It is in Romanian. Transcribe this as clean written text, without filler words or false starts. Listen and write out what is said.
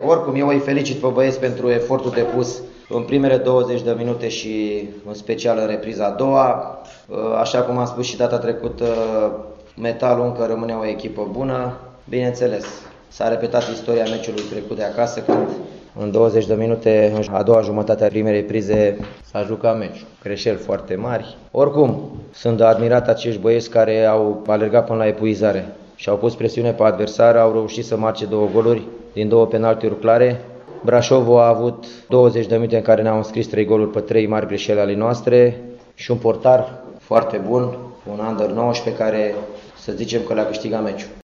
Oricum, eu îi felicit pe băieți pentru efortul depus în primele 20 de minute și în special în repriza a doua. Așa cum am spus și data trecută, Metalul încă rămâne o echipă bună. Bineînțeles, s-a repetat istoria meciului trecut de acasă, când în 20 de minute, în a doua jumătate a primei reprize, s-a jucat meciul. Greșeli foarte mari. Oricum, sunt de admirat acești băieți care au alergat până la epuizare și au pus presiune pe adversar, au reușit să marce 2 goluri din 2 penaltiuri clare. Brașovul a avut 20 de minute în care ne-au înscris 3 goluri pe 3 mari greșeli ale noastre și un portar foarte bun, un under 19 care să zicem că le-a câștigat meciul.